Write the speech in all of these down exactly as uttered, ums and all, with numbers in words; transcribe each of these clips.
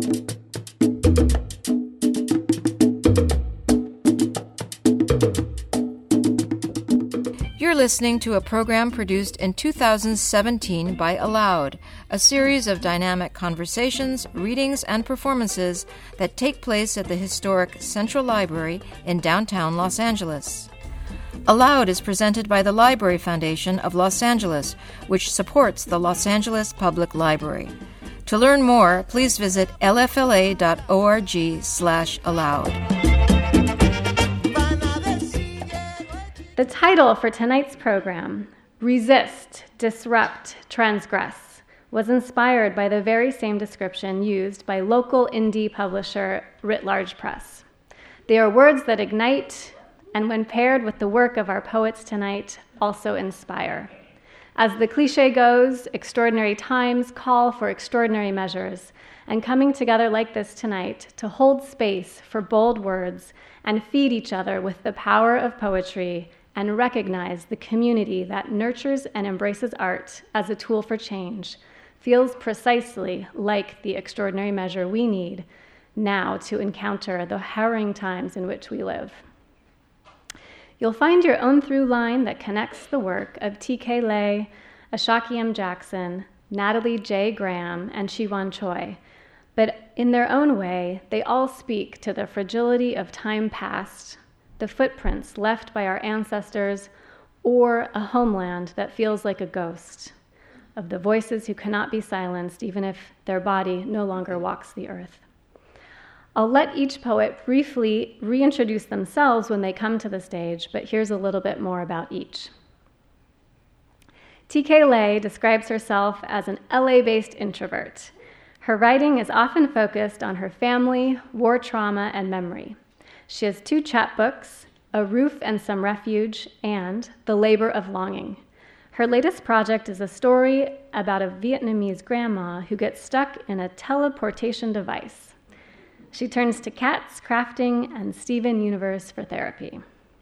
You're listening to a program produced in two thousand seventeen by Aloud, a series of dynamic conversations, readings, and performances that take place at the historic Central Library in downtown Los Angeles. Aloud is presented by the Library Foundation of Los Angeles, which supports the Los Angeles Public Library. To learn more, please visit l f l a dot org slash aloud. The title for tonight's program, Resist, Disrupt, Transgress, was inspired by the very same description used by local indie publisher Writ Large Press. They are words that ignite, and when paired with the work of our poets tonight, also inspire. As the cliche goes, extraordinary times call for extraordinary measures, and coming together like this tonight to hold space for bold words and feed each other with the power of poetry and recognize the community that nurtures and embraces art as a tool for change feels precisely like the extraordinary measure we need now to encounter the harrowing times in which we live. You'll find your own through line that connects the work of T K Lay, Ashaki M. Jackson, Natalie J. Graham, and Chi-Wan Choi, but in their own way, they all speak to the fragility of time past, the footprints left by our ancestors, or a homeland that feels like a ghost, of the voices who cannot be silenced even if their body no longer walks the earth. I'll let each poet briefly reintroduce themselves when they come to the stage, but here's a little bit more about each. T K Lay describes herself as an L A-based introvert. Her writing is often focused on her family, war trauma, and memory. She has two chapbooks, A Roof and Some Refuge, and The Labor of Longing. Her latest project is a story about a Vietnamese grandma who gets stuck in a teleportation device. She turns to cats, crafting, and Steven Universe for therapy.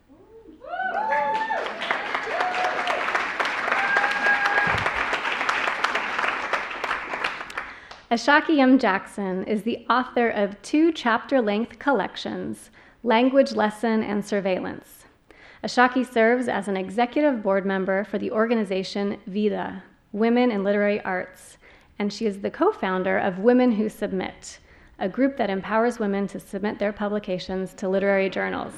Ashaki M. Jackson is the author of two chapter-length collections, Language Lesson and Surveillance. Ashaki serves as an executive board member for the organization VIDA, Women in Literary Arts, and she is the co-founder of Women Who Submit, a group that empowers women to submit their publications to literary journals.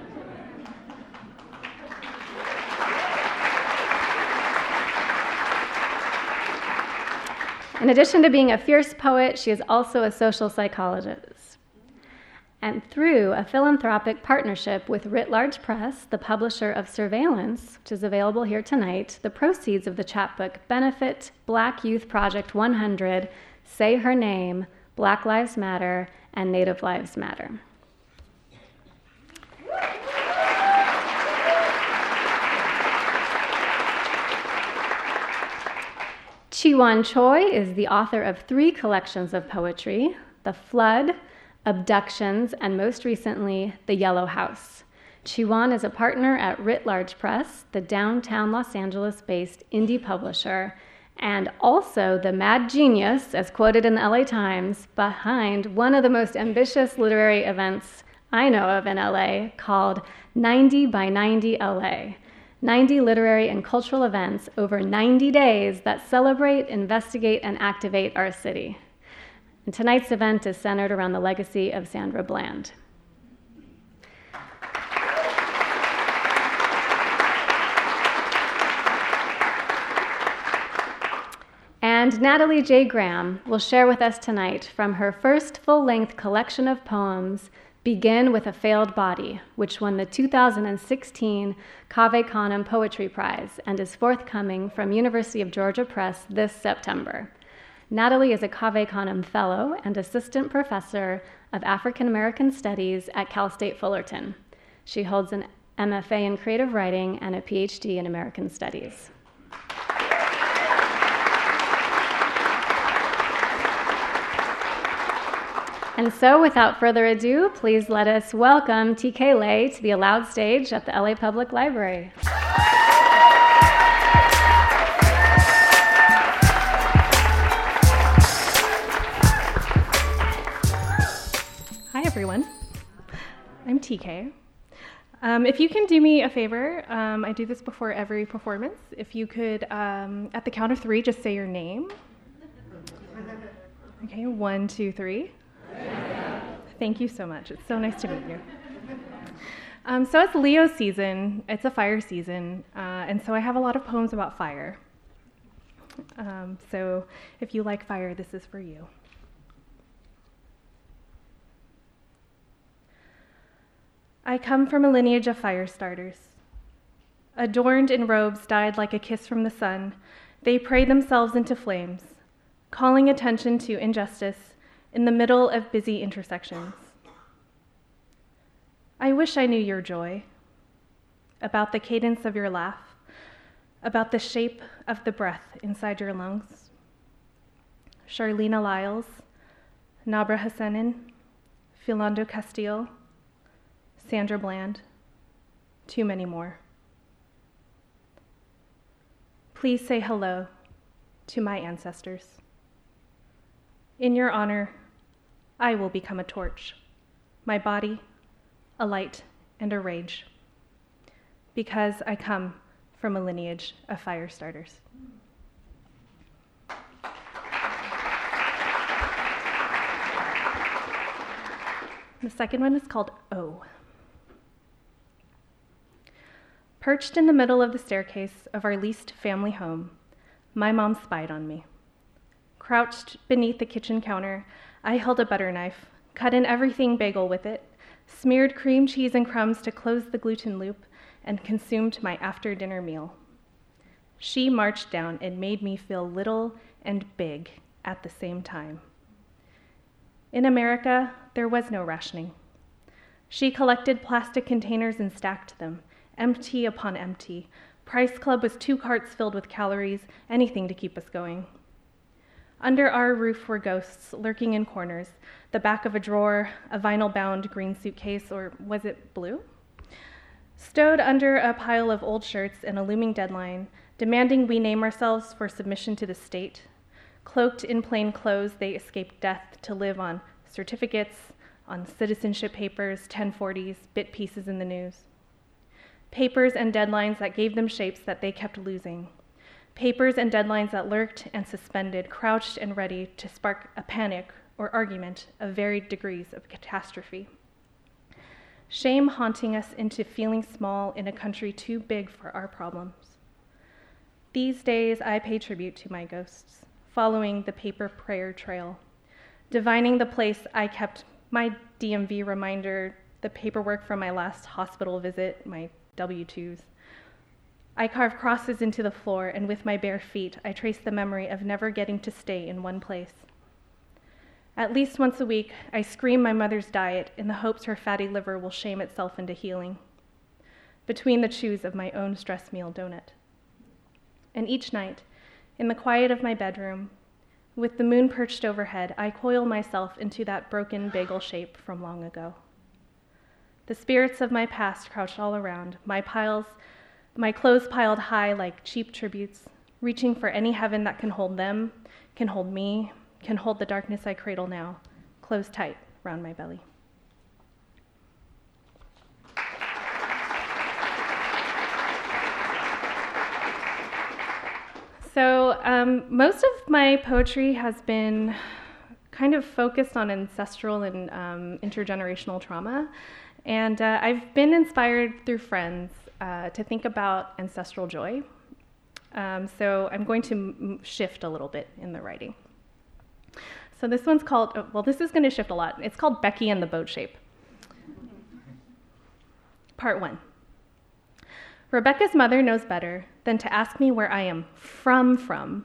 In addition to being a fierce poet, she is also a social psychologist. And through a philanthropic partnership with Writ Large Press, the publisher of Surveillance, which is available here tonight, the proceeds of the chapbook benefit Black Youth Project one hundred, Say Her Name, Black Lives Matter, and Native Lives Matter. Chi-Wan Choi is the author of three collections of poetry, The Flood, Abductions, and most recently, The Yellow House. Chi-Wan is a partner at Writ Large Press, the downtown Los Angeles-based indie publisher, and also the mad genius, as quoted in the L A Times, behind one of the most ambitious literary events I know of in L A called ninety by ninety L A. ninety literary and cultural events over ninety days that celebrate, investigate, and activate our city. And tonight's event is centered around the legacy of Sandra Bland. And Natalie J. Graham will share with us tonight from her first full-length collection of poems, Begin with a Failed Body, which won the two thousand sixteen Cave Canem Poetry Prize and is forthcoming from University of Georgia Press this September. Natalie is a Cave Canem Fellow and Assistant Professor of African American Studies at Cal State Fullerton. She holds an M F A in Creative Writing and a P H D in American Studies. And so, without further ado, please let us welcome T K Lay to the Aloud stage at the L A Public Library. everyone. I'm T K. Um, if you can do me a favor, um, I do this before every performance. If you could, um, at the count of three, just say your name. Okay, one, two, three. Thank you so much. It's so nice to meet you. Um, so it's Leo season. It's a fire season, uh, and so I have a lot of poems about fire. Um, so if you like fire, this is for you. I come from a lineage of fire starters. Adorned in robes dyed like a kiss from the sun, they pray themselves into flames, calling attention to injustice in the middle of busy intersections. I wish I knew your joy, about the cadence of your laugh, about the shape of the breath inside your lungs. Charlena Lyles, Nabra Hassanin, Philando Castile, Sandra Bland, too many more. Please say hello to my ancestors. In your honor, I will become a torch, my body, a light, and a rage, because I come from a lineage of fire starters. The second one is called O. Perched in the middle of the staircase of our leased family home, my mom spied on me. Crouched beneath the kitchen counter, I held a butter knife, cut in everything bagel with it, smeared cream cheese and crumbs to close the gluten loop, and consumed my after-dinner meal. She marched down and made me feel little and big at the same time. In America, there was no rationing. She collected plastic containers and stacked them, empty upon empty. Price Club was two carts filled with calories, anything to keep us going. Under our roof were ghosts lurking in corners, the back of a drawer, a vinyl-bound green suitcase, or was it blue? Stowed under a pile of old shirts and a looming deadline, demanding we name ourselves for submission to the state. Cloaked in plain clothes, they escaped death to live on certificates, on citizenship papers, ten forties, bit pieces in the news. Papers and deadlines that gave them shapes that they kept losing. Papers and deadlines that lurked and suspended, crouched and ready to spark a panic or argument of varied degrees of catastrophe. Shame haunting us into feeling small in a country too big for our problems. These days, I pay tribute to my ghosts, following the paper prayer trail, divining the place I kept my D M V reminder, the paperwork from my last hospital visit, my W two's. I carve crosses into the floor, and with my bare feet, I trace the memory of never getting to stay in one place. At least once a week, I scream my mother's diet in the hopes her fatty liver will shame itself into healing, between the chews of my own stress meal donut. And each night, in the quiet of my bedroom, with the moon perched overhead, I coil myself into that broken bagel shape from long ago. The spirits of my past crouch all around, my piles, my clothes piled high like cheap tributes, reaching for any heaven that can hold them, can hold me, can hold the darkness I cradle now, closed tight round my belly. So um, most of my poetry has been kind of focused on ancestral and um, intergenerational trauma. And uh, I've been inspired through friends uh, to think about ancestral joy. Um, so I'm going to m- shift a little bit in the writing. So this one's called, oh, well, this is going to shift a lot. It's called Becky and the Boat Shape. Part one. Rebecca's mother knows better than to ask me where I am from from.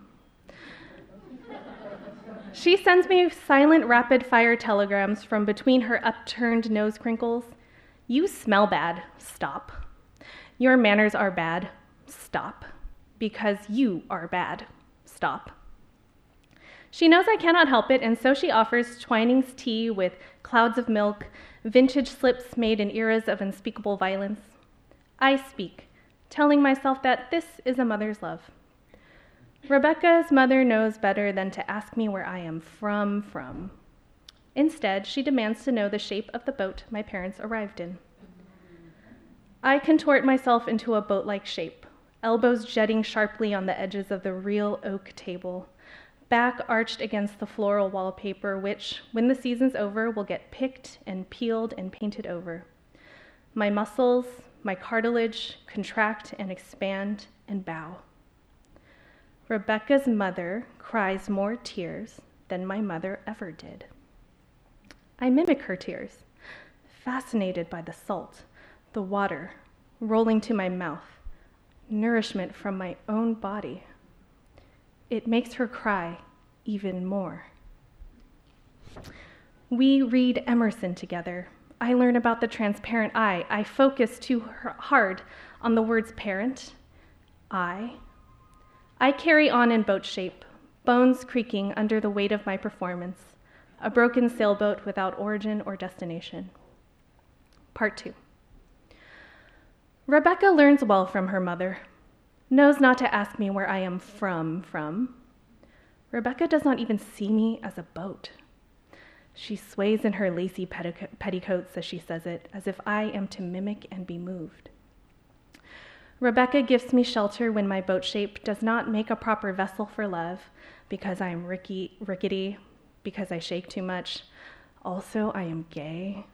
She sends me silent, rapid-fire telegrams from between her upturned nose crinkles. You smell bad. Stop. Your manners are bad. Stop. Because you are bad. Stop. She knows I cannot help it, and so she offers Twinings tea with clouds of milk, vintage slips made in eras of unspeakable violence. I speak, telling myself that this is a mother's love. Rebecca's mother knows better than to ask me where I am from from. Instead, she demands to know the shape of the boat my parents arrived in. I contort myself into a boat-like shape, elbows jutting sharply on the edges of the real oak table, back arched against the floral wallpaper, which, when the season's over, will get picked and peeled and painted over. My muscles, my cartilage, contract and expand and bow. Rebecca's mother cries more tears than my mother ever did. I mimic her tears, fascinated by the salt, the water rolling to my mouth, nourishment from my own body. It makes her cry even more. We read Emerson together. I learn about the transparent eye. I focus too hard on the words parent, I. I carry on in boat shape, bones creaking under the weight of my performance, a broken sailboat without origin or destination. Part two. Rebecca learns well from her mother, knows not to ask me where I am from from. Rebecca does not even see me as a boat. She sways in her lacy pettico- petticoats as she says it, as if I am to mimic and be moved. Rebecca gives me shelter when my boat shape does not make a proper vessel for love, because I am ricky, rickety, because I shake too much. Also, I am gay.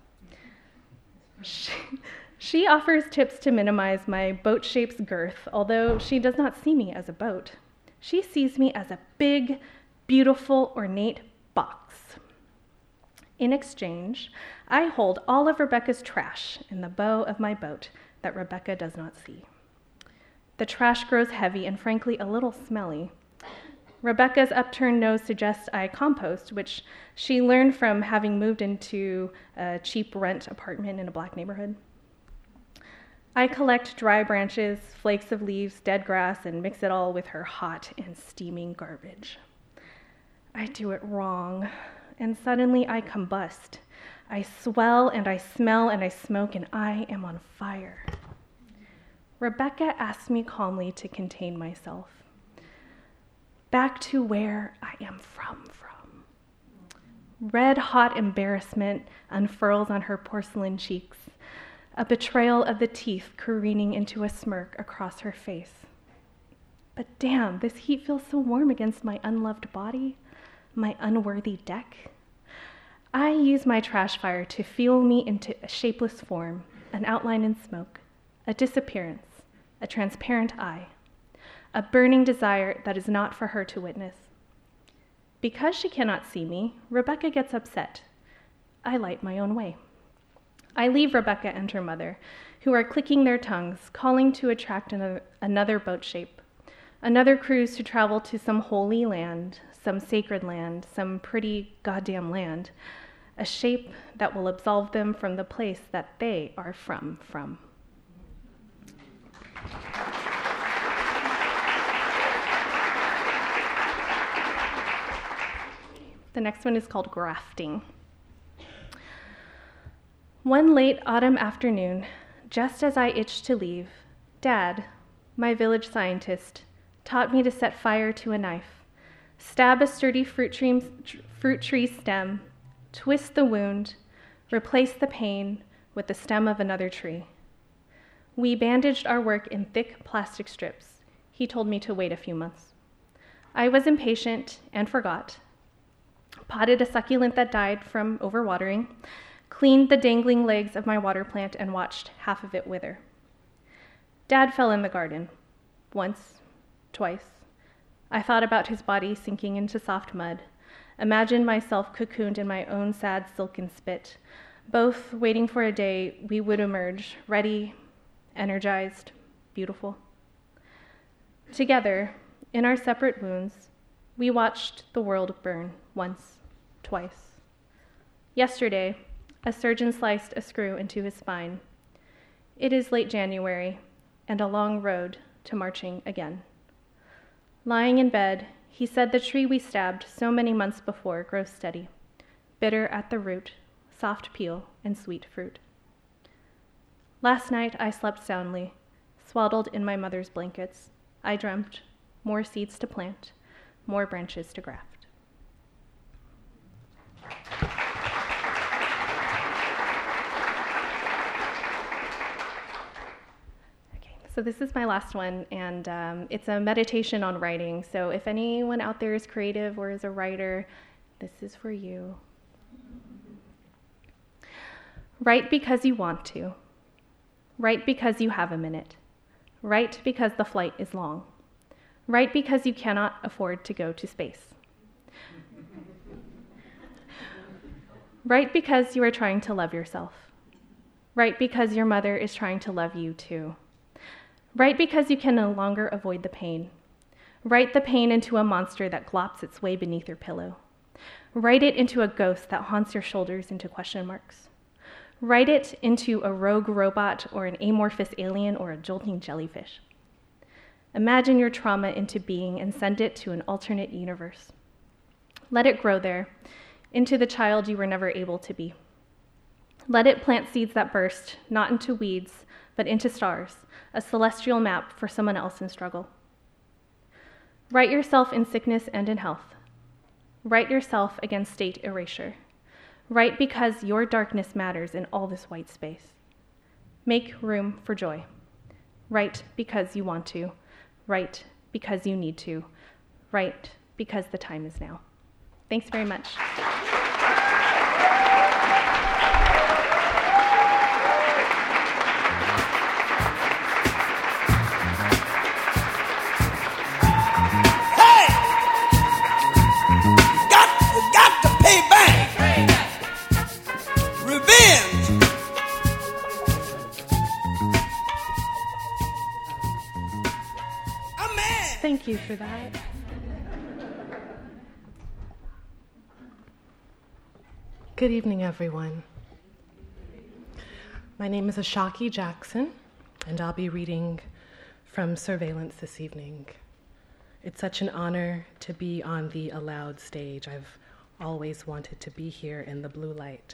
She, she offers tips to minimize my boat shape's girth, although she does not see me as a boat. She sees me as a big, beautiful, ornate box. In exchange, I hold all of Rebecca's trash in the bow of my boat that Rebecca does not see. The trash grows heavy and frankly a little smelly. Rebecca's upturned nose suggests I compost, which she learned from having moved into a cheap rent apartment in a black neighborhood. I collect dry branches, flakes of leaves, dead grass, and mix it all with her hot and steaming garbage. I do it wrong, and suddenly I combust. I swell and I smell and I smoke, and I am on fire. Rebecca asks me calmly to contain myself. Back to where I am from from. Red-hot embarrassment unfurls on her porcelain cheeks, a betrayal of the teeth careening into a smirk across her face. But damn, this heat feels so warm against my unloved body, my unworthy deck. I use my trash fire to fuel me into a shapeless form, an outline in smoke, a disappearance, a transparent eye, a burning desire that is not for her to witness. Because she cannot see me, Rebecca gets upset. I light my own way. I leave Rebecca and her mother, who are clicking their tongues, calling to attract another, another boat shape, another cruise to travel to some holy land, some sacred land, some pretty goddamn land, a shape that will absolve them from the place that they are from from. The next one is called grafting. One late autumn afternoon, just as I itched to leave, Dad, my village scientist, taught me to set fire to a knife, stab a sturdy fruit tree, fruit tree stem, twist the wound, replace the pain with the stem of another tree. We bandaged our work in thick plastic strips. He told me to wait a few months. I was impatient and forgot, potted a succulent that died from overwatering, cleaned the dangling legs of my water plant, and watched half of it wither. Dad fell in the garden. Once, twice. I thought about his body sinking into soft mud, imagined myself cocooned in my own sad silken spit, both waiting for a day we would emerge, ready, energized, beautiful. Together, in our separate wounds, we watched the world burn once, twice. Yesterday, a surgeon sliced a screw into his spine. It is late January, and a long road to marching again. Lying in bed, he said the tree we stabbed so many months before grows steady, bitter at the root, soft peel, and sweet fruit. Last night I slept soundly, swaddled in my mother's blankets. I dreamt more seeds to plant, more branches to graft. So this is my last one, and um, it's a meditation on writing. So if anyone out there is creative or is a writer, this is for you. Write because you want to. Write because you have a minute. Write because the flight is long. Write because you cannot afford to go to space. Write because you are trying to love yourself. Write because your mother is trying to love you too. Write because you can no longer avoid the pain. Write the pain into a monster that glops its way beneath your pillow. Write it into a ghost that haunts your shoulders into question marks. Write it into a rogue robot or an amorphous alien or a jolting jellyfish. Imagine your trauma into being and send it to an alternate universe. Let it grow there, into the child you were never able to be. Let it plant seeds that burst, not into weeds, but into stars, a celestial map for someone else in struggle. Write yourself in sickness and in health. Write yourself against state erasure. Write because your darkness matters in all this white space. Make room for joy. Write because you want to. Write because you need to. Write because the time is now. Thanks very much. Thank you for that. Good evening, everyone. My name is Ashaki Jackson, and I'll be reading from Surveillance this evening. It's such an honor to be on the Aloud stage. I've always wanted to be here in the blue light.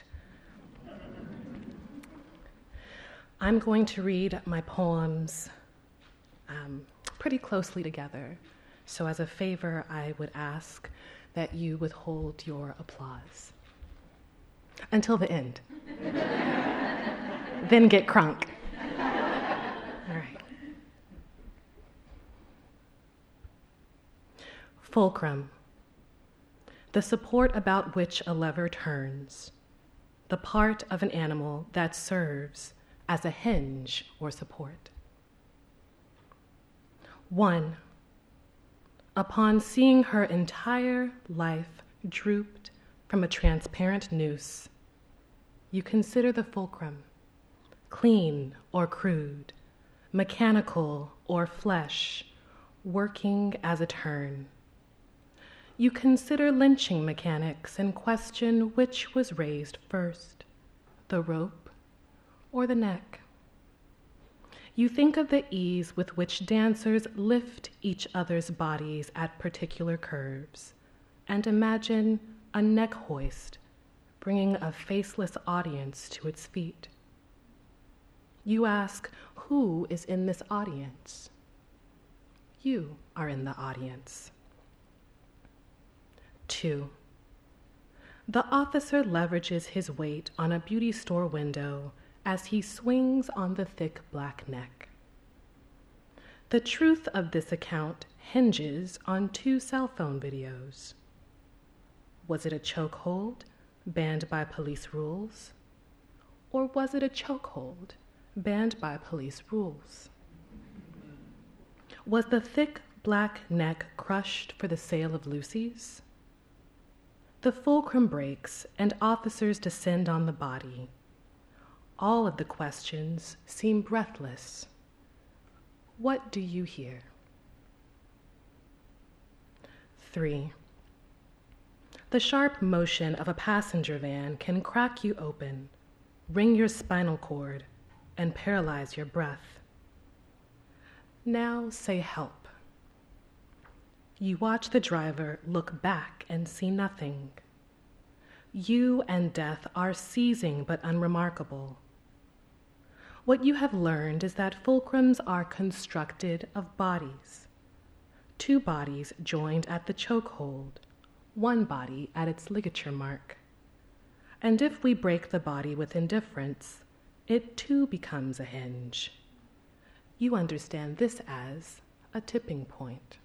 I'm going to read my poems um, pretty closely together. So as a favor, I would ask that you withhold your applause until the end. Then get crunk. All right. Fulcrum, the support about which a lever turns, the part of an animal that serves as a hinge or support. One, upon seeing her entire life drooped from a transparent noose, you consider the fulcrum, clean or crude, mechanical or flesh, working as a turn. You consider lynching mechanics and question which was raised first, the rope or the neck. You think of the ease with which dancers lift each other's bodies at particular curves, and imagine a neck hoist bringing a faceless audience to its feet. You ask, who is in this audience? You are in the audience. Two, the officer leverages his weight on a beauty store window as he swings on the thick black neck. The truth of this account hinges on two cell phone videos. Was it a chokehold banned by police rules? Or was it a chokehold banned by police rules? Was the thick black neck crushed for the sale of Lucy's? The fulcrum breaks and officers descend on the body. All of the questions seem breathless. What do you hear? Three, the sharp motion of a passenger van can crack you open, wring your spinal cord, and paralyze your breath. Now say help. You watch the driver look back and see nothing. You and death are seizing but unremarkable. What you have learned is that fulcrums are constructed of bodies. Two bodies joined at the chokehold, one body at its ligature mark. And if we break the body with indifference, it too becomes a hinge. You understand this as a tipping point.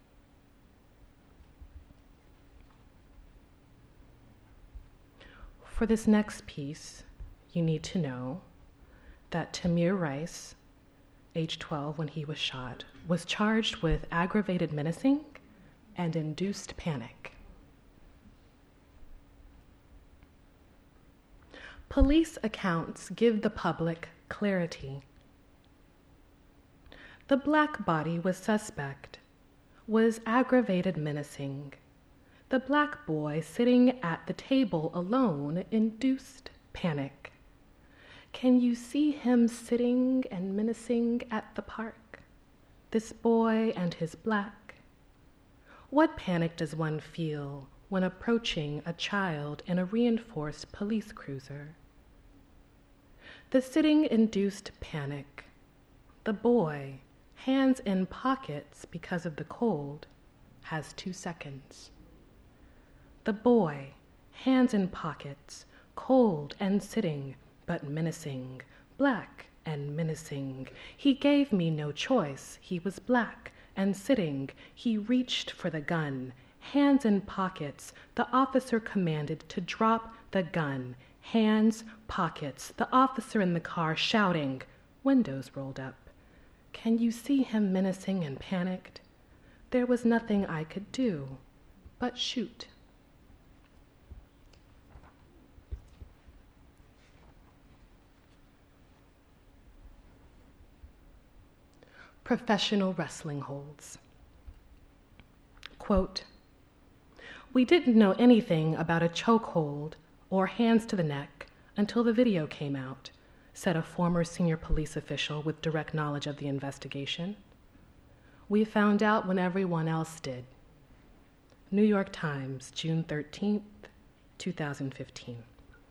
For this next piece, you need to know that Tamir Rice, age twelve when he was shot, was charged with aggravated menacing and induced panic. Police accounts give the public clarity. The black body was suspect, was aggravated menacing. The black boy sitting at the table alone induced panic. Can you see him sitting and menacing at the park? This boy and his black. What panic does one feel when approaching a child in a reinforced police cruiser? The sitting induced panic. The boy, hands in pockets because of the cold, has two seconds. The boy, hands in pockets, cold and sitting, but menacing, black and menacing. He gave me no choice. He was black and sitting. He reached for the gun. Hands in pockets. The officer commanded to drop the gun. Hands, pockets. The officer in the car shouting, windows rolled up. Can you see him menacing and panicked? There was nothing I could do but shoot. Professional wrestling holds. Quote, we didn't know anything about a chokehold or hands to the neck until the video came out, said a former senior police official with direct knowledge of the investigation. We found out when everyone else did. New York Times, June thirteenth, two thousand fifteen.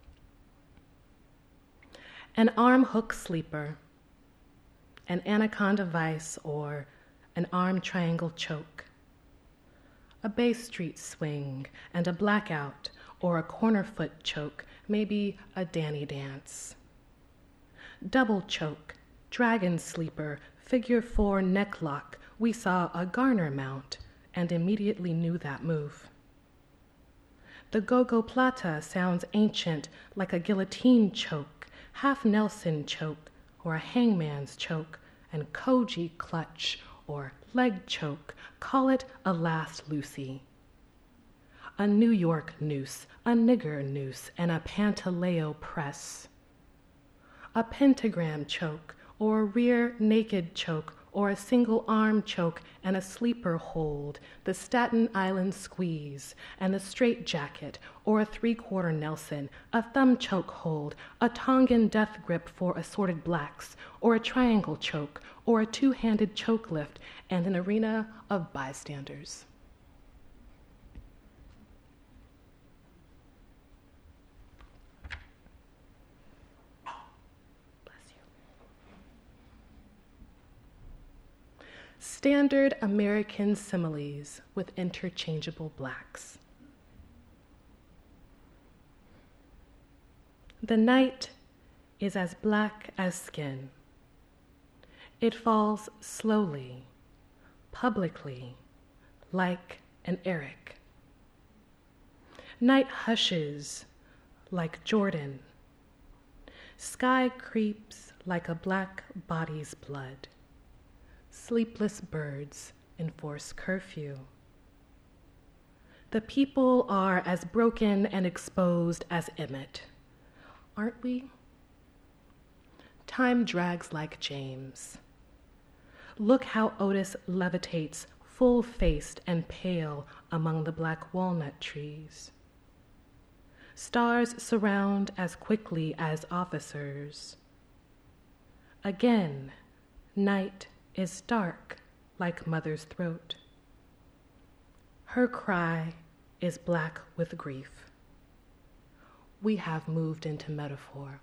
An arm hook sleeper, an anaconda vice, or an arm triangle choke, a Bay Street swing, and a blackout or a corner foot choke, maybe a Danny dance. Double choke, dragon sleeper, figure four neck lock, we saw a Garner mount and immediately knew that move. The go-go plata sounds ancient, like a guillotine choke, half Nelson choke, or a hangman's choke, and koji clutch, or leg choke, call it a last Lucy. A New York noose, a nigger noose, and a Pantaleo press. A pentagram choke, or a rear naked choke, or a single arm choke and a sleeper hold, the Staten Island squeeze, and the straight jacket, or a three-quarter Nelson, a thumb choke hold, a Tongan death grip for assorted blacks, or a triangle choke, or a two-handed choke lift, and an arena of bystanders. Standard American similes with interchangeable blacks. The night is as black as skin. It falls slowly, publicly, like an Eric. Night hushes like Jordan. Sky creeps like a black body's blood. Sleepless birds enforce curfew. The people are as broken and exposed as Emmett, aren't we? Time drags like James. Look how Otis levitates, full-faced and pale among the black walnut trees. Stars surround as quickly as officers. Again, night is dark like mother's throat. Her cry is black with grief. We have moved into metaphor.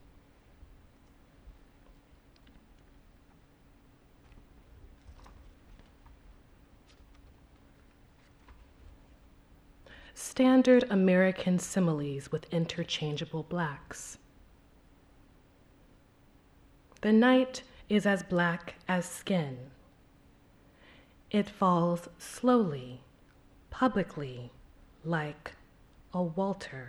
Standard American similes with interchangeable blacks. The night is as black as skin. It falls slowly, publicly, like a Walter.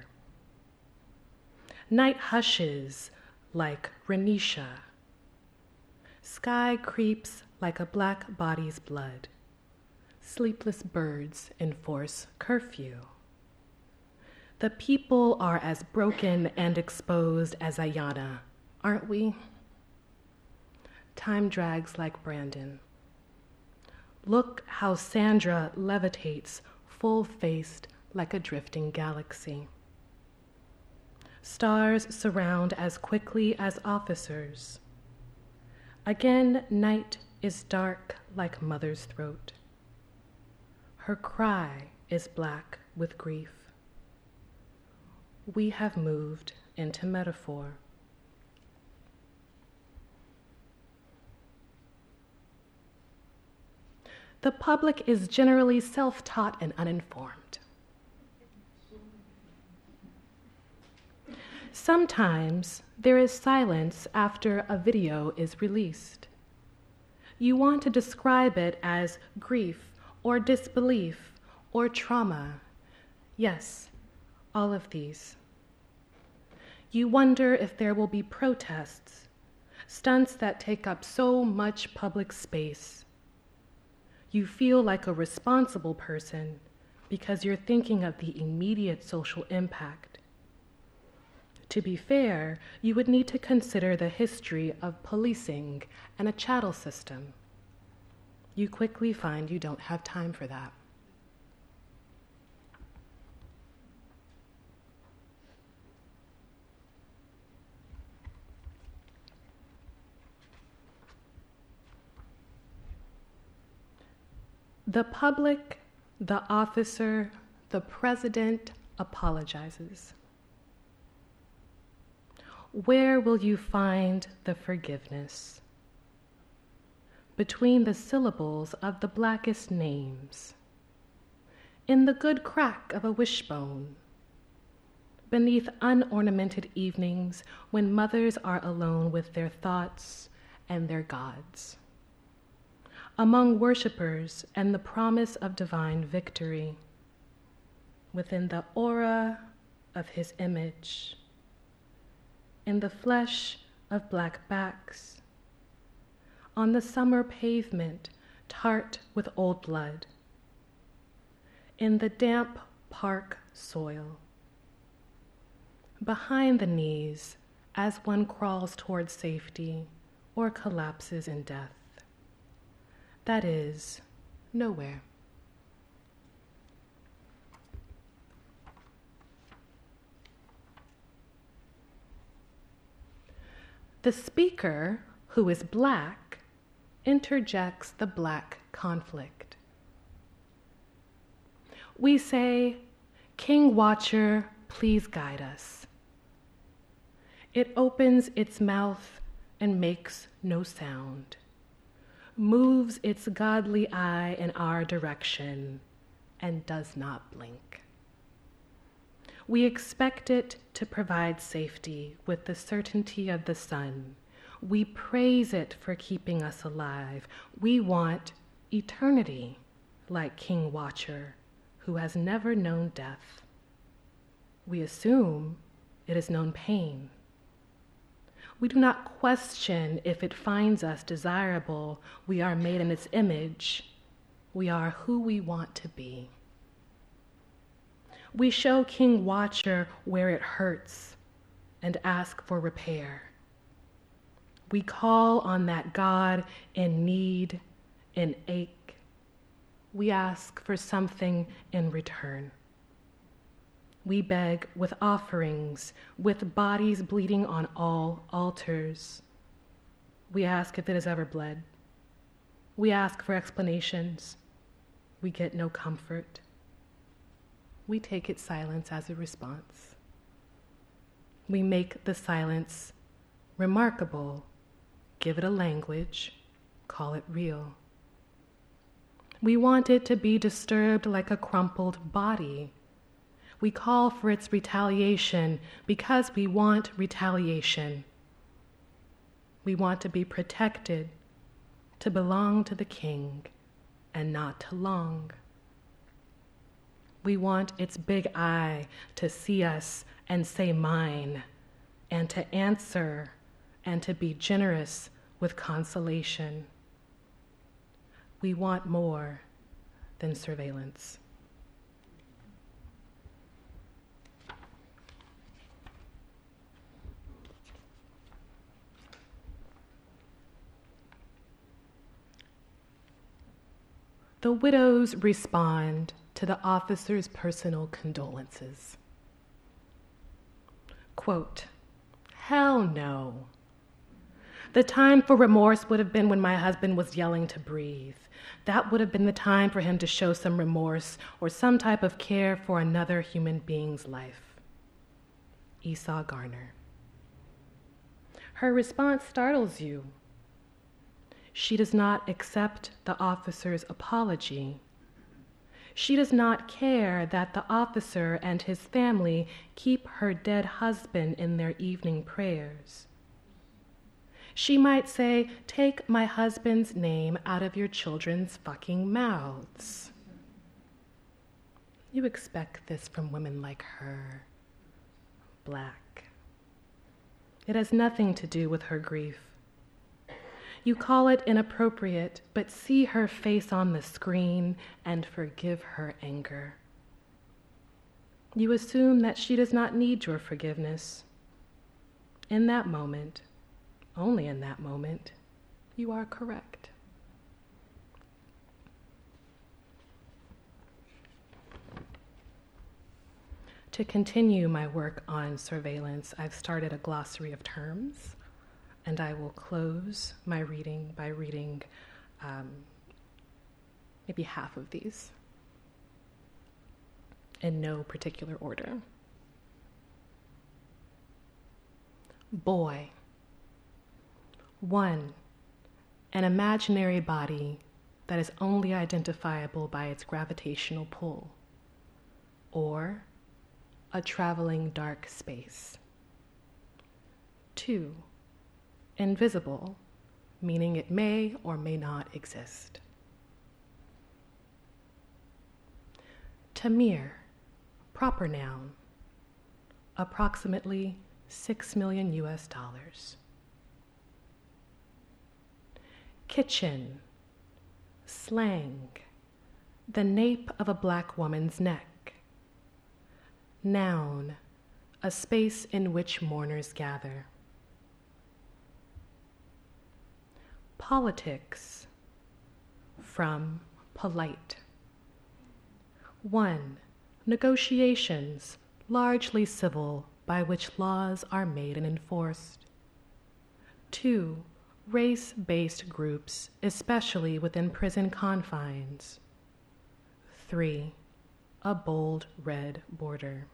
Night hushes like Renisha. Sky creeps like a black body's blood. Sleepless birds enforce curfew. The people are as broken and exposed as Ayana, aren't we? Time drags like Brandon. Look how Sandra levitates, full-faced like a drifting galaxy. Stars surround as quickly as officers. Again, night is dark like mother's throat. Her cry is black with grief. We have moved into metaphor. The public is generally self-taught and uninformed. Sometimes there is silence after a video is released. You want to describe it as grief or disbelief or trauma. Yes, all of these. You wonder if there will be protests, stunts that take up so much public space. You feel like a responsible person because you're thinking of the immediate social impact. To be fair, you would need to consider the history of policing and a chattel system. You quickly find you don't have time for that. The public, the officer, the president apologizes. Where will you find the forgiveness? Between the syllables of the blackest names, in the good crack of a wishbone, beneath unornamented evenings when mothers are alone with their thoughts and their gods, among worshipers and the promise of divine victory, within the aura of his image, in the flesh of black backs, on the summer pavement tart with old blood, in the damp park soil, behind the knees as one crawls toward safety or collapses in death. That is, nowhere. The speaker, who is black, interjects the black conflict. We say, "King Watcher, please guide us." It opens its mouth and makes no sound, moves its godly eye in our direction, and does not blink. We expect it to provide safety with the certainty of the sun. We praise it for keeping us alive. We want eternity, like King Watcher, who has never known death. We assume it has known pain. We do not question if it finds us desirable. We are made in its image. We are who we want to be. We show King Watcher where it hurts and ask for repair. We call on that God in need, in ache. We ask for something in return. We beg with offerings, with bodies bleeding on all altars. We ask if it has ever bled. We ask for explanations. We get no comfort. We take its silence as a response. We make the silence remarkable, give it a language, call it real. We want it to be disturbed like a crumpled body. We call for its retaliation because we want retaliation. We want to be protected, to belong to the king, and not to long. We want its big eye to see us and say mine, and to answer and to be generous with consolation. We want more than surveillance. The widows respond to the officer's personal condolences. Quote, "Hell no. The time for remorse would have been when my husband was yelling to breathe. That would have been the time for him to show some remorse or some type of care for another human being's life." Esau Garner. Her response startles you. She does not accept the officer's apology. She does not care that the officer and his family keep her dead husband in their evening prayers. She might say, "Take my husband's name out of your children's fucking mouths." You expect this from women like her, Black. It has nothing to do with her grief. You call it inappropriate, but see her face on the screen and forgive her anger. You assume that she does not need your forgiveness. In that moment, only in that moment, you are correct. To continue my work on surveillance, I've started a glossary of terms, and I will close my reading by reading um, maybe half of these in no particular order. Boy. One, an imaginary body that is only identifiable by its gravitational pull, or a traveling dark space. Two, invisible, meaning it may or may not exist. Tamir, proper noun, approximately six million U S dollars. Kitchen, slang, the nape of a black woman's neck. Noun, a space in which mourners gather. Politics, from polite. One, negotiations, largely civil, by which laws are made and enforced. Two, race-based groups, especially within prison confines. Three, a bold red border.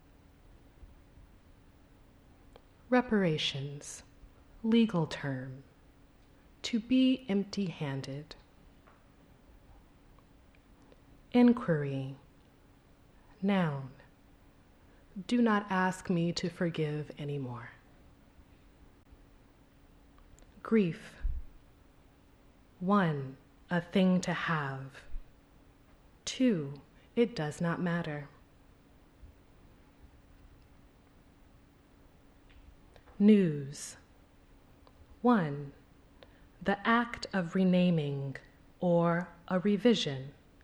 Reparations, legal term, to be empty-handed. Inquiry, noun, do not ask me to forgive anymore. Grief, one, a thing to have. Two, it does not matter. News, one, the act of renaming or a revision.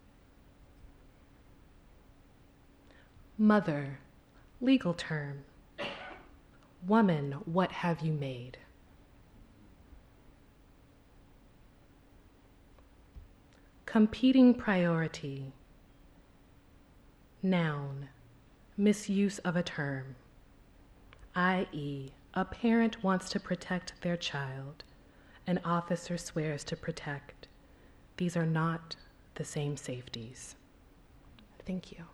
Mother, legal term. Woman, what have you made? Competing priority. Noun, misuse of a term, that is, a parent wants to protect their child, an officer swears to protect. These are not the same safeties. Thank you.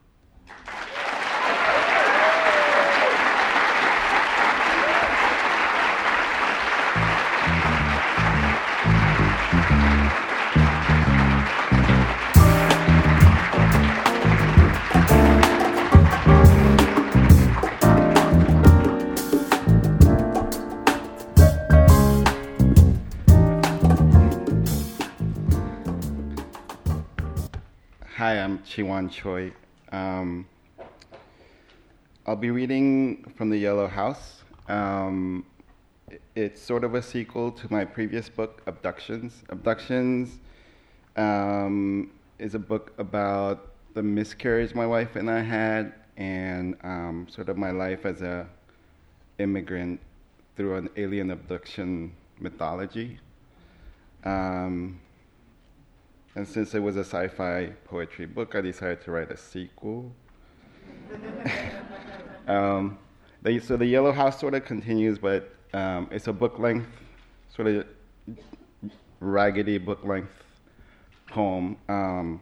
Hi, I'm Chi-Wan Choi. Um, I'll be reading from The Yellow House. Um, it's sort of a sequel to my previous book, Abductions. Abductions um, is a book about the miscarriage my wife and I had, and um, sort of my life as a immigrant through an alien abduction mythology. Um, and since it was a sci-fi poetry book, I decided to write a sequel. um, the, so The Yellow House sort of continues, but um, it's a book-length, sort of raggedy book-length poem um,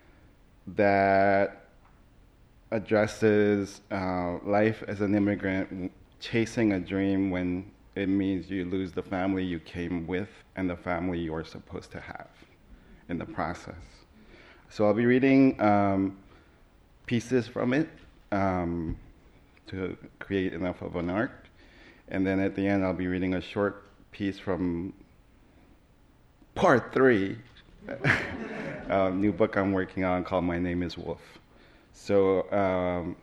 that addresses uh, life as an immigrant, chasing a dream when it means you lose the family you came with and the family you're supposed to have in the process. So I'll be reading um, pieces from it um, to create enough of an arc. And then at the end, I'll be reading a short piece from part three, a new book I'm working on called My Name is Wolf. So um,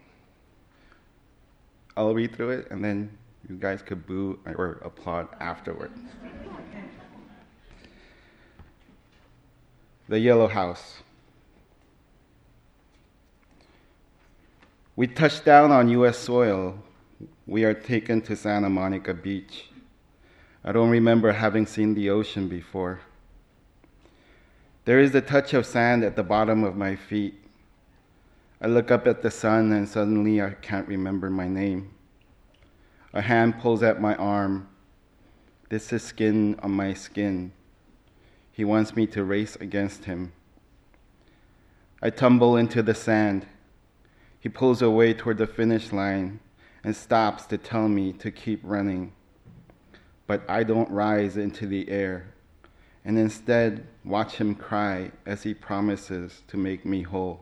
I'll read through it, and then you guys could boo or applaud afterwards. The Yellow House. We touch down on U S soil. We are taken to Santa Monica Beach. I don't remember having seen the ocean before. There is the touch of sand at the bottom of my feet. I look up at the sun and suddenly I can't remember my name. A hand pulls at my arm. This is skin on my skin. He wants me to race against him. I tumble into the sand. He pulls away toward the finish line and stops to tell me to keep running. But I don't rise into the air, and instead watch him cry as he promises to make me whole.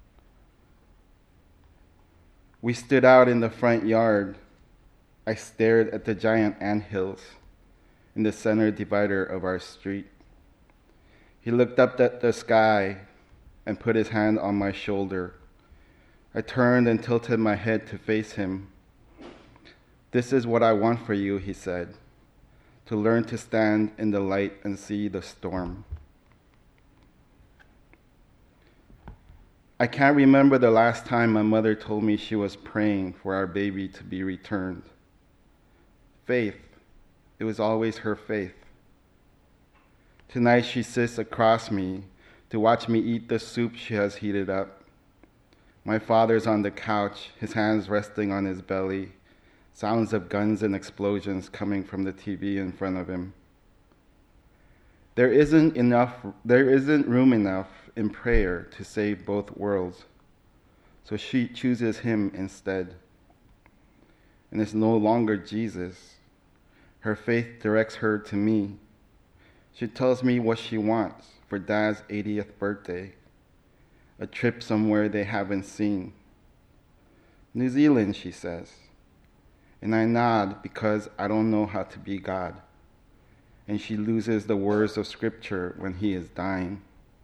We stood out in the front yard. I stared at the giant anthills in the center divider of our street. He looked up at the sky and put his hand on my shoulder. I turned and tilted my head to face him. This is what I want for you, he said, to learn to stand in the light and see the storm. I can't remember the last time my mother told me she was praying for our baby to be returned. Faith. It was always her faith. Tonight she sits across me to watch me eat the soup she has heated up. My father's on the couch, his hands resting on his belly, sounds of guns and explosions coming from the T V in front of him. There isn't enough, there isn't room enough in prayer to save both worlds, so she chooses him instead. And it's no longer Jesus. Her faith directs her to me. She tells me what she wants for Dad's eightieth birthday, a trip somewhere they haven't seen. New Zealand, she says. And I nod because I don't know how to be God. And she loses the words of scripture when he is dying.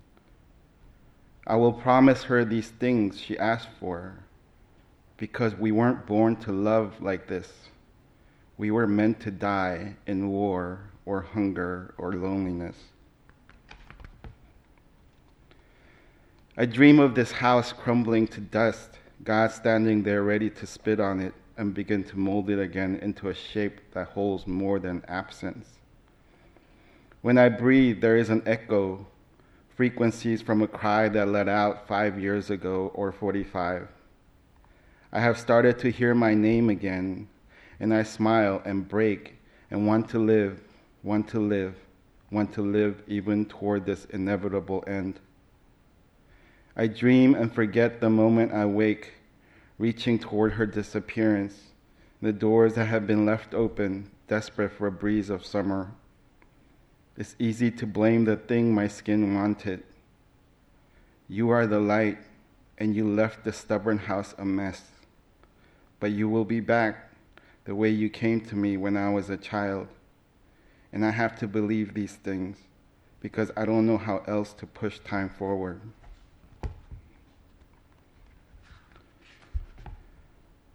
I will promise her these things she asked for because we weren't born to love like this. We were meant to die in war or hunger or loneliness. I dream of this house crumbling to dust, God standing there ready to spit on it and begin to mold it again into a shape that holds more than absence. When I breathe, there is an echo, frequencies from a cry that let out five years ago or forty-five. I have started to hear my name again, and I smile and break and want to live, want to live, want to live even toward this inevitable end. I dream and forget the moment I wake, reaching toward her disappearance, the doors that have been left open, desperate for a breeze of summer. It's easy to blame the thing my skin wanted. You are the light, and you left the stubborn house a mess. But you will be back the way you came to me when I was a child. And I have to believe these things because I don't know how else to push time forward.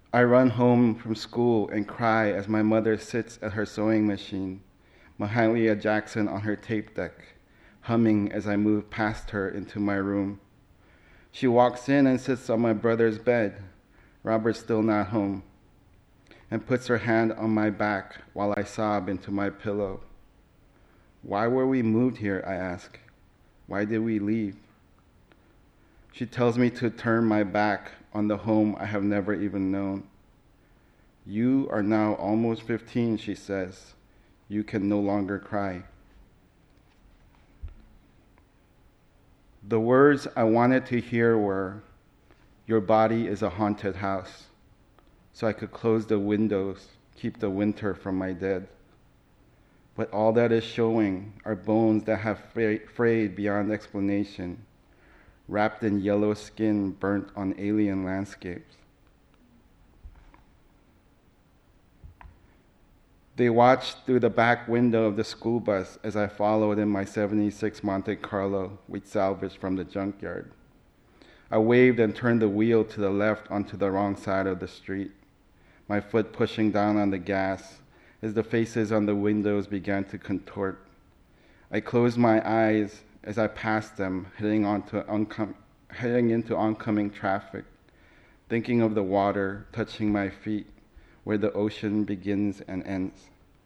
I run home from school and cry as my mother sits at her sewing machine, Mahalia Jackson on her tape deck, humming as I move past her into my room. She walks in and sits on my brother's bed, Robert's still not home, and puts her hand on my back while I sob into my pillow. Why were we moved here, I ask. Why did we leave? She tells me to turn my back on the home I have never even known. You are now almost fifteen, she says. You can no longer cry. The words I wanted to hear were, your body is a haunted house, so I could close the windows, keep the winter from my dead. But all that is showing are bones that have frayed beyond explanation, wrapped in yellow skin burnt on alien landscapes. They watched through the back window of the school bus as I followed in my seventy-six Monte Carlo we'd salvaged from the junkyard. I waved and turned the wheel to the left onto the wrong side of the street, my foot pushing down on the gas as the faces on the windows began to contort. I closed my eyes as I passed them, heading, onto oncom- heading into oncoming traffic, thinking of the water touching my feet, where the ocean begins and ends.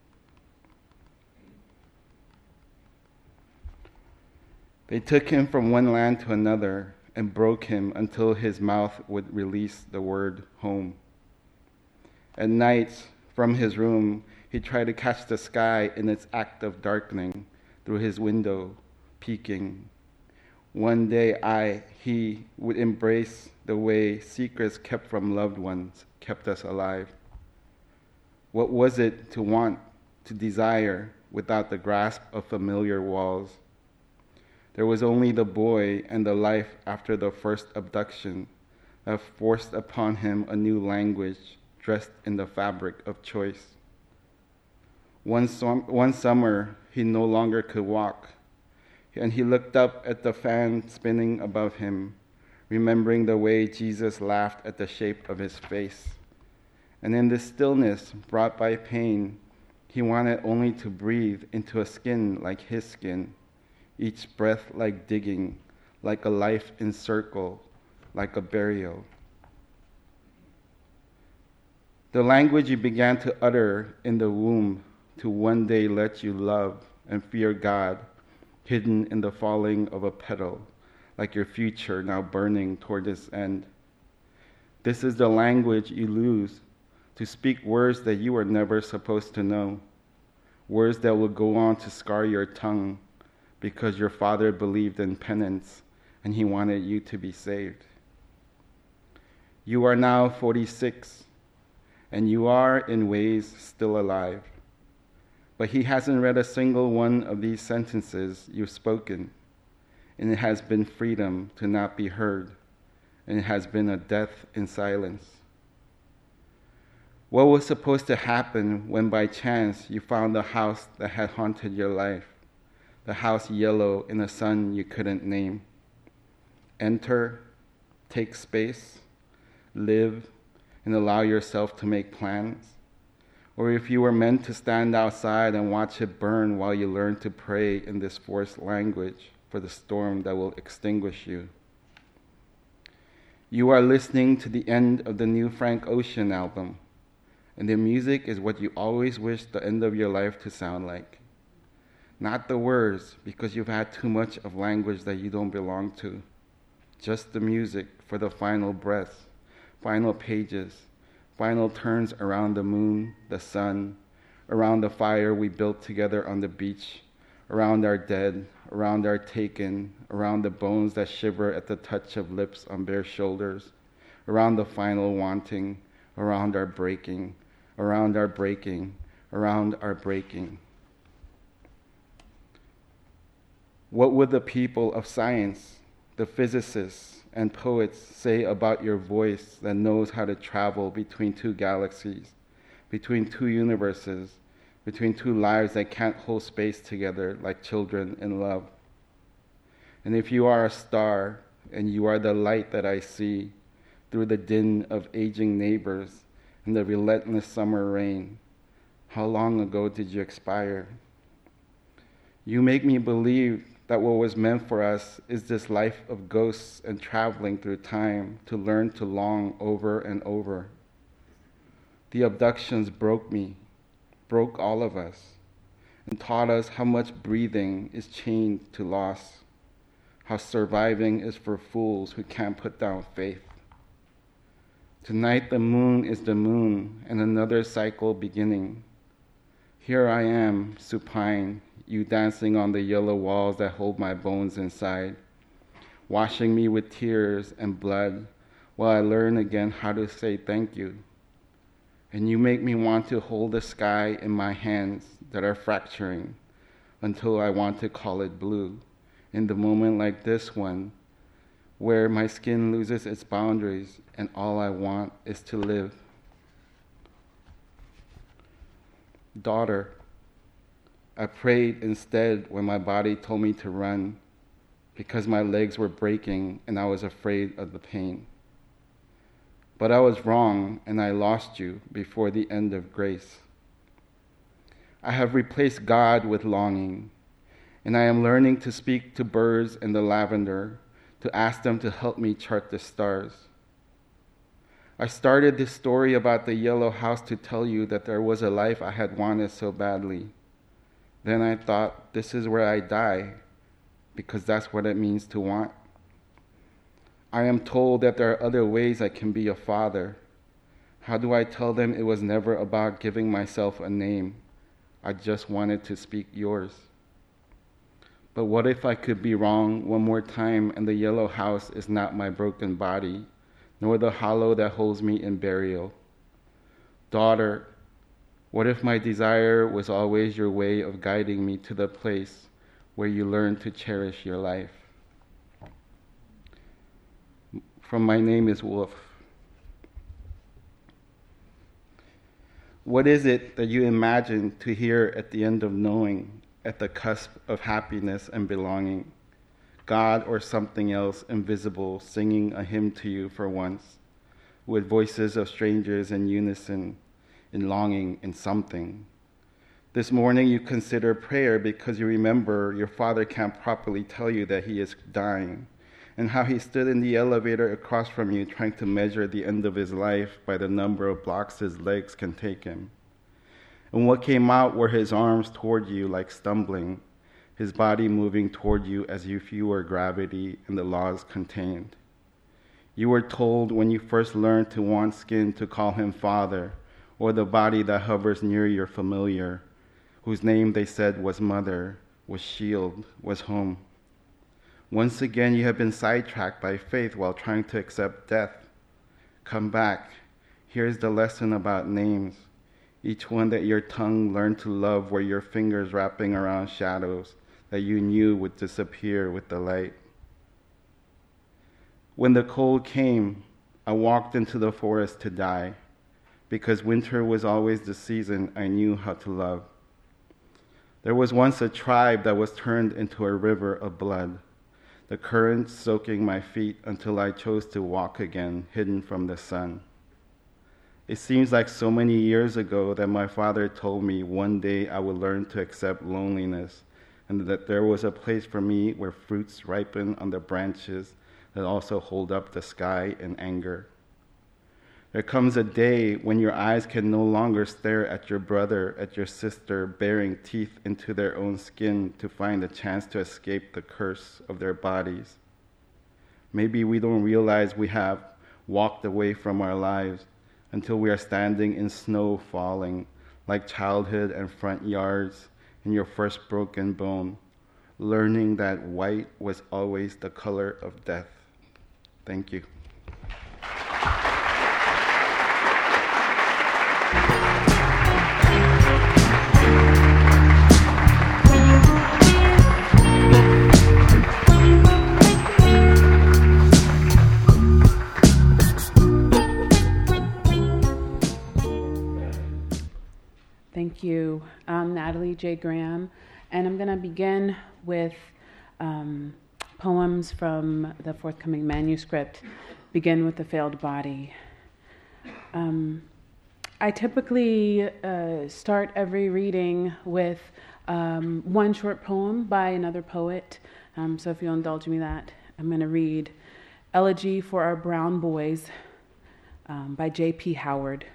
They took him from one land to another and broke him until his mouth would release the word home. At night, from his room, he tried to catch the sky in its act of darkening through his window, peeking. One day I, he, would embrace the way secrets kept from loved ones kept us alive. What was it to want, to desire, without the grasp of familiar walls? There was only the boy and the life after the first abduction that forced upon him a new language dressed in the fabric of choice. One, som- one summer, he no longer could walk, and he looked up at the fan spinning above him, remembering the way Jesus laughed at the shape of his face. And in this stillness brought by pain, he wanted only to breathe into a skin like his skin, each breath like digging, like a life in circle, like a burial. The language you began to utter in the womb to one day let you love and fear God, hidden in the falling of a petal, like your future now burning toward its end. This is the language you lose to speak words that you were never supposed to know, words that will go on to scar your tongue because your father believed in penance and he wanted you to be saved. You are now forty-six, and you are in ways still alive. But he hasn't read a single one of these sentences you've spoken, and it has been freedom to not be heard, and it has been a death in silence. What was supposed to happen when by chance you found the house that had haunted your life, the house yellow in a sun you couldn't name? Enter, take space, live, and allow yourself to make plans? Or if you were meant to stand outside and watch it burn while you learn to pray in this forced language for the storm that will extinguish you. You are listening to the end of the new Frank Ocean album, and the music is what you always wished the end of your life to sound like. Not the words, because you've had too much of language that you don't belong to. Just the music for the final breaths, final pages, final turns around the moon, the sun, around the fire we built together on the beach, around our dead, around our taken, around the bones that shiver at the touch of lips on bare shoulders, around the final wanting, around our breaking, around our breaking, around our breaking. What would the people of science, the physicists and poets say about your voice that knows how to travel between two galaxies, between two universes, between two lives that can't hold space together like children in love? And if you are a star and you are the light that I see through the din of aging neighbors and the relentless summer rain. How long ago did you expire? You make me believe that what was meant for us is this life of ghosts and traveling through time to learn to long over and over. The abductions broke me, broke all of us, and taught us how much breathing is chained to loss, how surviving is for fools who can't put down faith. Tonight the moon is the moon, and another cycle beginning. Here I am, supine, you dancing on the yellow walls that hold my bones inside, washing me with tears and blood while I learn again how to say thank you. And you make me want to hold the sky in my hands that are fracturing until I want to call it blue in the moment like this one, where my skin loses its boundaries and all I want is to live. Daughter, I prayed instead when my body told me to run because my legs were breaking and I was afraid of the pain. But I was wrong and I lost you before the end of grace. I have replaced God with longing, and I am learning to speak to birds in the lavender, to ask them to help me chart the stars. I started this story about the yellow house to tell you that there was a life I had wanted so badly. Then I thought, this is where I die, because that's what it means to want. I am told that there are other ways I can be a father. How do I tell them it was never about giving myself a name? I just wanted to speak yours. But what if I could be wrong one more time and the yellow house is not my broken body, nor the hollow that holds me in burial? Daughter, what if my desire was always your way of guiding me to the place where you learn to cherish your life? From My Name is Wolf. What is it that you imagine to hear at the end of knowing, at the cusp of happiness and belonging? God or something else invisible singing a hymn to you for once, with voices of strangers in unison, in longing in something. This morning you consider prayer because you remember your father can't properly tell you that he is dying, and how he stood in the elevator across from you trying to measure the end of his life by the number of blocks his legs can take him. And what came out were his arms toward you like stumbling, his body moving toward you as if you were gravity and the laws contained. You were told when you first learned to want skin to call him father, or the body that hovers near your familiar, whose name they said was mother, was shield, was home. Once again, you have been sidetracked by faith while trying to accept death. Come back. Here's the lesson about names. Each one that your tongue learned to love were your fingers wrapping around shadows that you knew would disappear with the light. When the cold came, I walked into the forest to die, because winter was always the season I knew how to love. There was once a tribe that was turned into a river of blood, the current soaking my feet until I chose to walk again, hidden from the sun. It seems like so many years ago that my father told me one day I would learn to accept loneliness, and that there was a place for me where fruits ripen on the branches that also hold up the sky in anger. There comes a day when your eyes can no longer stare at your brother, at your sister, bearing teeth into their own skin to find a chance to escape the curse of their bodies. Maybe we don't realize we have walked away from our lives until we are standing in snow falling, like childhood and front yards in your first broken bone, learning that white was always the color of death. Thank you. Thank you. I'm Natalie J. Graham, and I'm going to begin with um, poems from the forthcoming manuscript, Begin with the Failed Body. Um, I typically uh, start every reading with um, one short poem by another poet. Um, so if you'll indulge me that, I'm going to read Elegy for Our Brown Boys um, by J P Howard.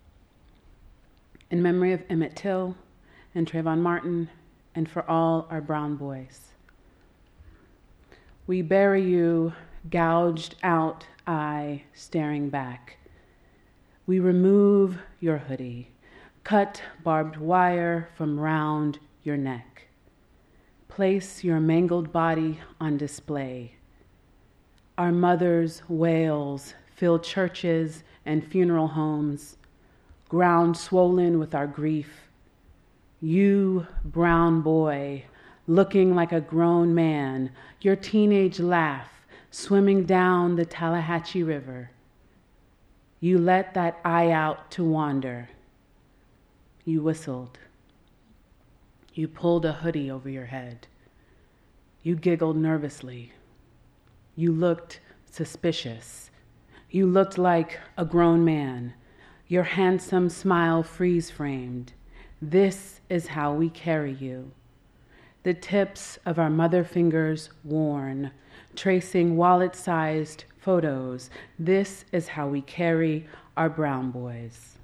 In memory of Emmett Till and Trayvon Martin, and for all our brown boys. We bury you, gouged out eye staring back. We remove your hoodie, cut barbed wire from round your neck. Place your mangled body on display. Our mothers' wails fill churches and funeral homes, ground swollen with our grief. You, brown boy, looking like a grown man, your teenage laugh swimming down the Tallahatchie River. You let that eye out to wander. You whistled. You pulled a hoodie over your head. You giggled nervously. You looked suspicious. You looked like a grown man, your handsome smile freeze-framed. This is how we carry you. The tips of our mother fingers worn, tracing wallet-sized photos. This is how we carry our brown boys.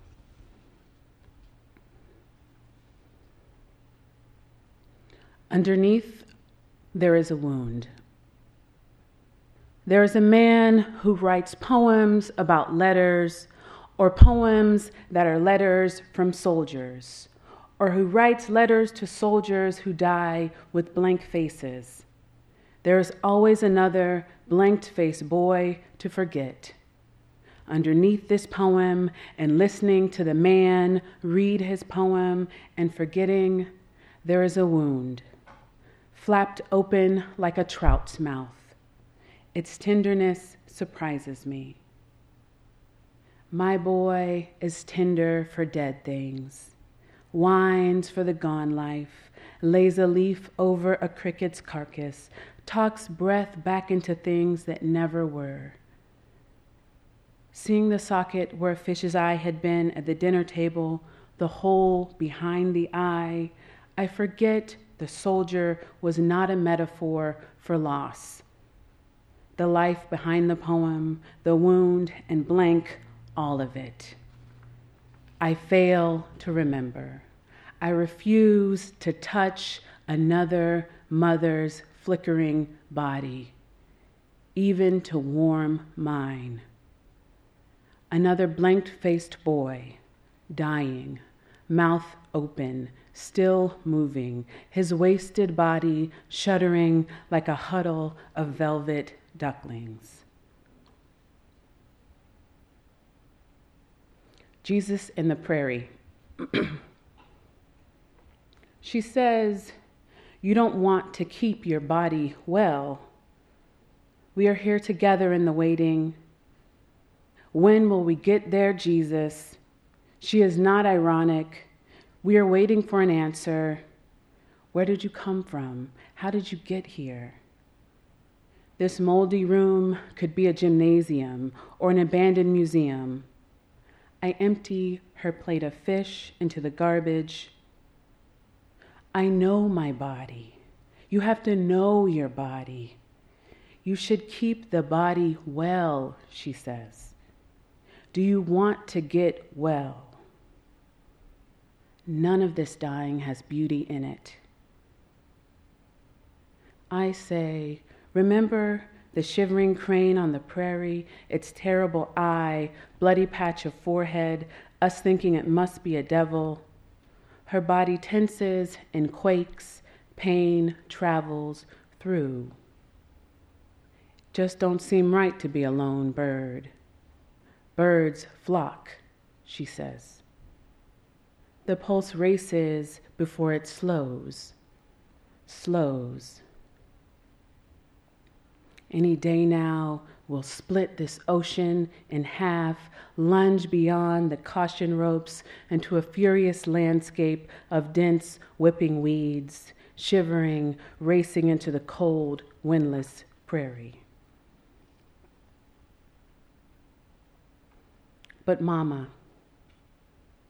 Underneath, there is a wound. There is a man who writes poems about letters, or poems that are letters from soldiers, or who writes letters to soldiers who die with blank faces. There is always another blanked-faced boy to forget. Underneath this poem, and listening to the man read his poem and forgetting, there is a wound, flapped open like a trout's mouth. Its tenderness surprises me. My boy is tender for dead things, whines for the gone life, lays a leaf over a cricket's carcass, talks breath back into things that never were. Seeing the socket where a fish's eye had been at the dinner table, the hole behind the eye, I forget the soldier was not a metaphor for loss. The life behind the poem, the wound and blank, all of it. I fail to remember. I refuse to touch another mother's flickering body, even to warm mine. Another blank-faced boy, dying, mouth open, still moving, his wasted body shuddering like a huddle of velvet ducklings. Jesus in the Prairie. She says, you don't want to keep your body well. We are here together in the waiting. When will we get there, Jesus? She is not ironic. We are waiting for an answer. Where did you come from? How did you get here? This moldy room could be a gymnasium or an abandoned museum. I empty her plate of fish into the garbage. I know my body. You have to know your body. You should keep the body well, she says. Do you want to get well? None of this dying has beauty in it. I say, remember the shivering crane on the prairie, its terrible eye, bloody patch of forehead, us thinking it must be a devil. Her body tenses and quakes, pain travels through. Just don't seem right to be a lone bird. Birds flock, she says. The pulse races before it slows, slows. Any day now will split this ocean in half, lunge beyond the caution ropes into a furious landscape of dense whipping weeds, shivering, racing into the cold, windless prairie. But Mama,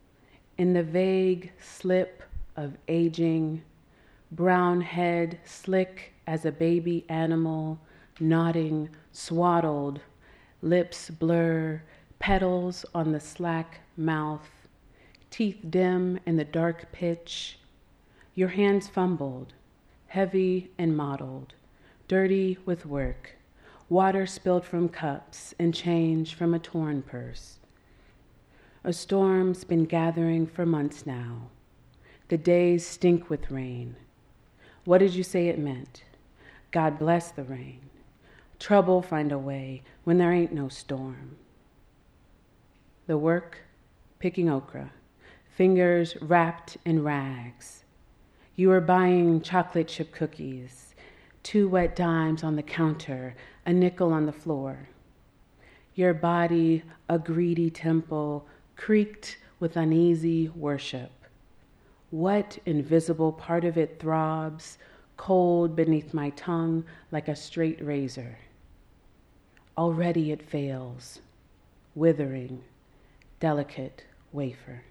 in the vague slip of aging, brown head slick as a baby animal, nodding, swaddled, lips blur, petals on the slack mouth, teeth dim in the dark pitch, your hands fumbled, heavy and mottled, dirty with work, water spilled from cups and change from a torn purse. A storm's been gathering for months now. The days stink with rain. What did you say it meant? God bless the rain. Trouble find a way when there ain't no storm. The work, picking okra, fingers wrapped in rags. You are buying chocolate chip cookies, two wet dimes on the counter, a nickel on the floor. Your body, a greedy temple, creaked with uneasy worship. What invisible part of it throbs, cold beneath my tongue like a straight razor? Already it fails, withering, delicate wafer.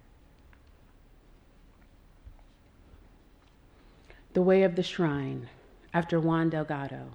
The Way of the Shrine, after Juan Delgado.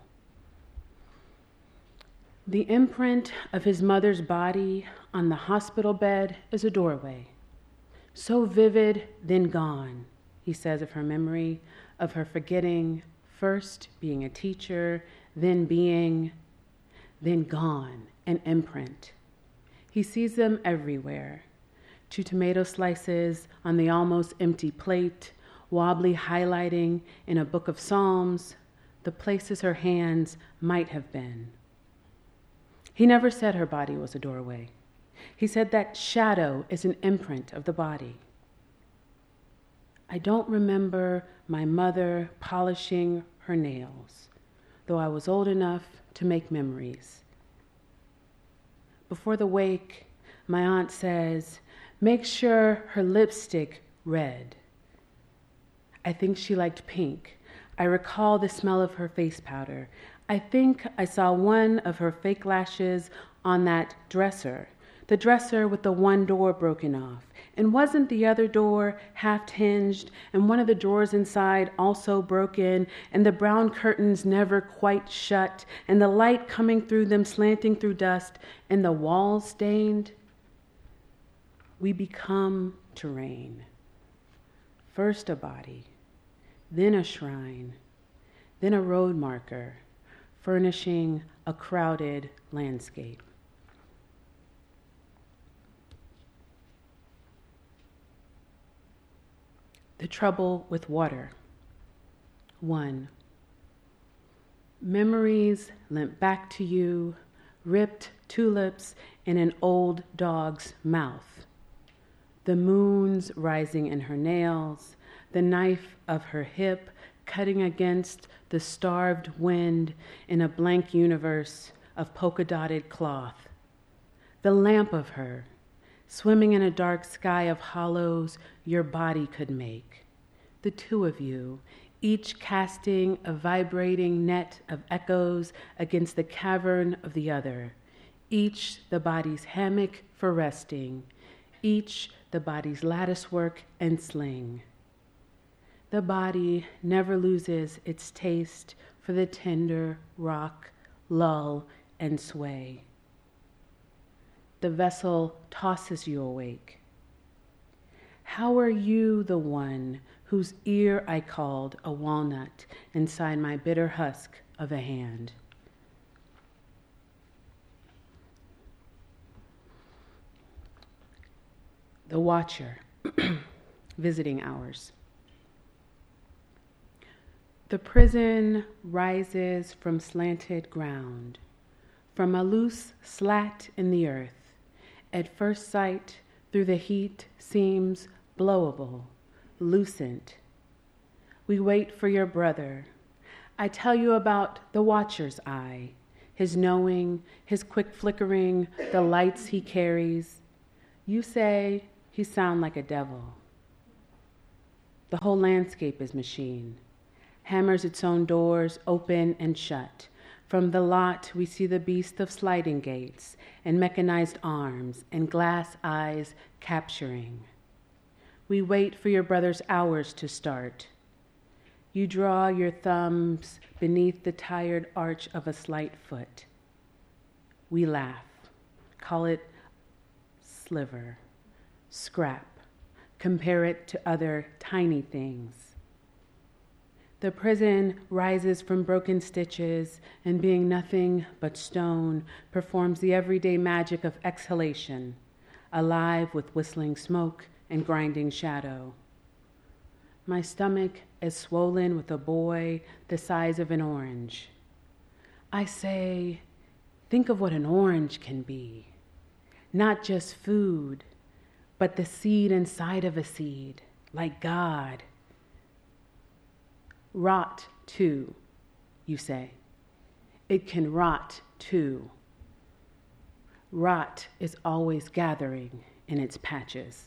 The imprint of his mother's body on the hospital bed is a doorway. So vivid, then gone, he says of her memory, of her forgetting, first being a teacher, then being, then gone, an imprint. He sees them everywhere. Two tomato slices on the almost empty plate, wobbly highlighting in a book of Psalms, the places her hands might have been. He never said her body was a doorway. He said that shadow is an imprint of the body. I don't remember my mother polishing her nails, though I was old enough to make memories. Before the wake, my aunt says, make sure her lipstick red. I think she liked pink. I recall the smell of her face powder. I think I saw one of her fake lashes on that dresser, the dresser with the one door broken off. And wasn't the other door half hinged and one of the drawers inside also broken and the brown curtains never quite shut and the light coming through them slanting through dust and the walls stained? We become terrain. First a body, then a shrine, then a road marker, furnishing a crowded landscape. The trouble with water. One. Memories limp back to you, ripped tulips in an old dog's mouth. The moons rising in her nails, the knife of her hip cutting against the starved wind in a blank universe of polka-dotted cloth. The lamp of her, swimming in a dark sky of hollows your body could make. The two of you, each casting a vibrating net of echoes against the cavern of the other, each the body's hammock for resting, each the body's latticework and sling. The body never loses its taste for the tender rock, lull, and sway. The vessel tosses you awake. How are you the one whose ear I called a walnut inside my bitter husk of a hand? The Watcher, visiting hours. The prison rises from slanted ground, from a loose slat in the earth. At first sight, through the heat, seems blowable, lucent. We wait for your brother. I tell you about the Watcher's eye, his knowing, his quick flickering, the lights he carries. You say he sounds like a devil. The whole landscape is machine. Hammers its own doors open and shut. From the lot we see the beast of sliding gates and mechanized arms and glass eyes capturing. We wait for your brother's hours to start. You draw your thumbs beneath the tired arch of a slight foot. We laugh. Call it sliver, scrap. Compare it to other tiny things. The prison rises from broken stitches and, being nothing but stone, performs the everyday magic of exhalation, alive with whistling smoke and grinding shadow. My stomach is swollen with a boy the size of an orange. I say, think of what an orange can be. Not just food, but the seed inside of a seed, like God. Rot too, you say. It can rot too. Rot is always gathering in its patches.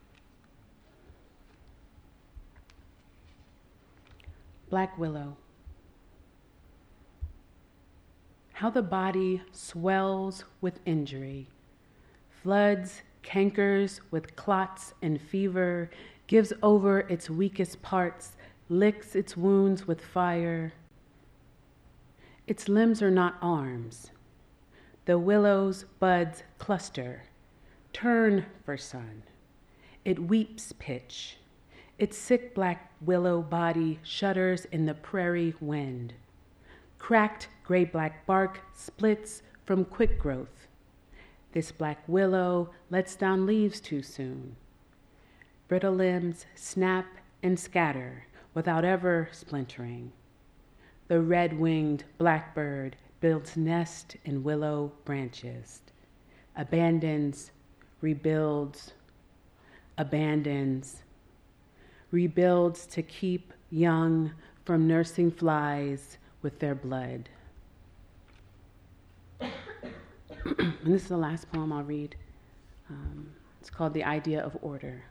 Black willow. How the body swells with injury, floods, cankers with clots and fever, gives over its weakest parts, licks its wounds with fire. Its limbs are not arms. The willow's buds cluster, turn for sun. It weeps pitch. Its sick black willow body shudders in the prairie wind. Cracked gray-black bark splits from quick growth. This black willow lets down leaves too soon. Brittle limbs snap and scatter without ever splintering. The red-winged blackbird builds nest in willow branches, abandons, rebuilds, abandons, rebuilds to keep young from nursing flies with their blood. And this is the last poem I'll read. Um, it's called The Idea of Order.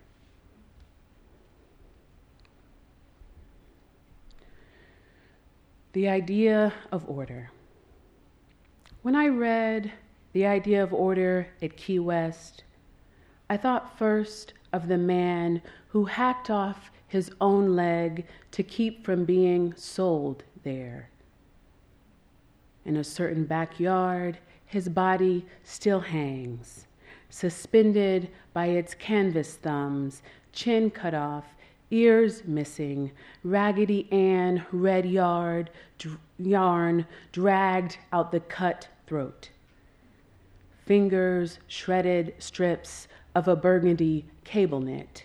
The Idea of Order. When I read The Idea of Order at Key West, I thought first of the man who hacked off his own leg to keep from being sold there. In a certain backyard, his body still hangs, suspended by its canvas thumbs, chin cut off, ears missing, Raggedy Ann red yard, dr- yarn dragged out the cut throat. Fingers shredded strips of a burgundy cable knit.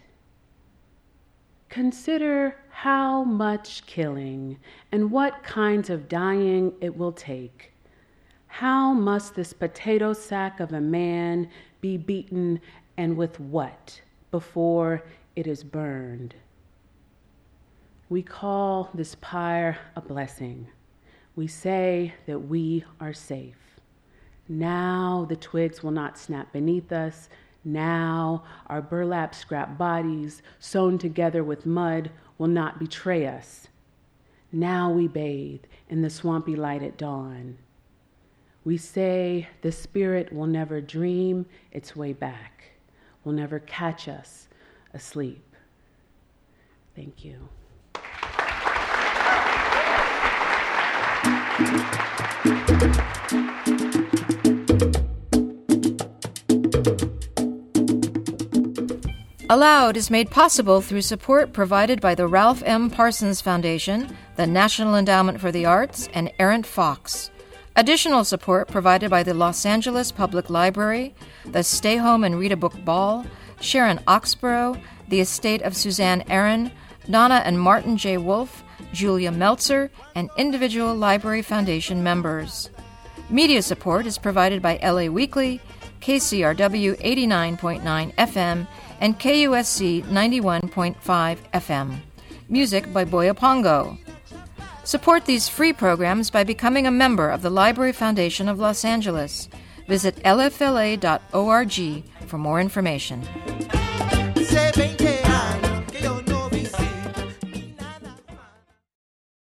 Consider how much killing and what kinds of dying it will take. How must this potato sack of a man be beaten, and with what, before it is burned? We call this pyre a blessing. We say that we are safe. Now the twigs will not snap beneath us. Now our burlap scrap bodies, sewn together with mud, will not betray us. Now we bathe in the swampy light at dawn. We say the spirit will never dream its way back, will never catch us asleep. Thank you. Aloud is made possible through support provided by the Ralph M. Parsons Foundation, the National Endowment for the Arts, and Errant Fox. Additional support provided by the Los Angeles Public Library, the Stay Home and Read a Book Ball, Sharon Oxborough, the estate of Suzanne Aaron, Donna and Martin J. Wolfe, Julia Meltzer, and individual Library Foundation members. Media support is provided by L A Weekly, K C R W eighty-nine point nine F M, and K U S C ninety-one point five F M. Music by Boya Pongo. Support these free programs by becoming a member of the Library Foundation of Los Angeles. Visit L F L A dot org for more information.